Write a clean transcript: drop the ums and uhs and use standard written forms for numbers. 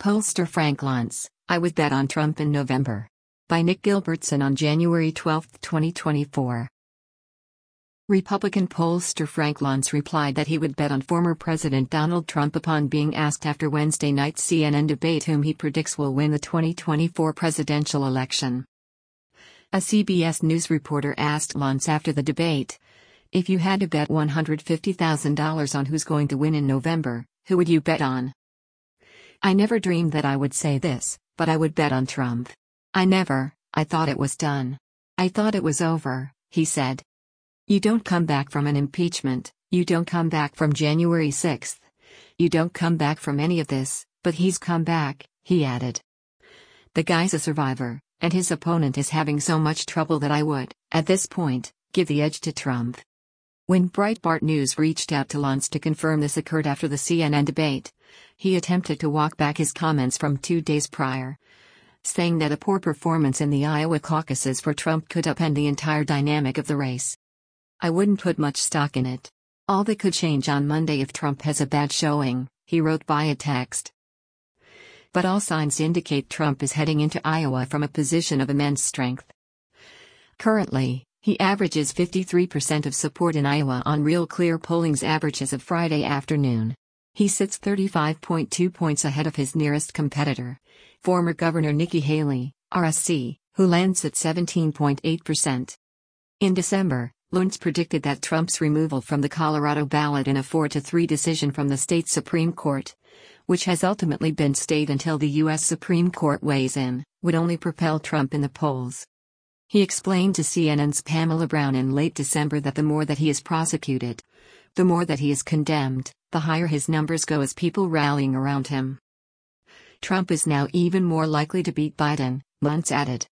Pollster Frank Luntz, I would bet on Trump in November. By Nick Gilbertson on January 12, 2024. Republican pollster Frank Luntz replied that he would bet on former President Donald Trump upon being asked after Wednesday night's CNN debate whom he predicts will win the 2024 presidential election. A CBS News reporter asked Luntz after the debate, "If you had to bet $150,000 on who's going to win in November, who would you bet on?" "I never dreamed that I would say this, but I would bet on Trump. I thought it was done. I thought it was over," he said. "You don't come back from an impeachment, you don't come back from January 6th. You don't come back from any of this, but he's come back," he added. "The guy's a survivor, and his opponent is having so much trouble that I would, at this point, give the edge to Trump." When Breitbart News reached out to Luntz to confirm this occurred after the CNN debate, he attempted to walk back his comments from 2 days prior, saying that a poor performance in the Iowa caucuses for Trump could upend the entire dynamic of the race. "I wouldn't put much stock in it. All that could change on Monday if Trump has a bad showing," he wrote via text. But all signs indicate Trump is heading into Iowa from a position of immense strength. Currently, he averages 53% of support in Iowa on Real Clear Polling's average as of Friday afternoon. He sits 35.2 points ahead of his nearest competitor, former Governor Nikki Haley, RSC, who lands at 17.8%. In December, Luntz predicted that Trump's removal from the Colorado ballot in a 4-3 decision from the state Supreme Court, which has ultimately been stayed until the U.S. Supreme Court weighs in, would only propel Trump in the polls. He explained to CNN's Pamela Brown in late December that the more that he is prosecuted, the more that he is condemned, the higher his numbers go as people rallying around him. Trump is now even more likely to beat Biden, Luntz added.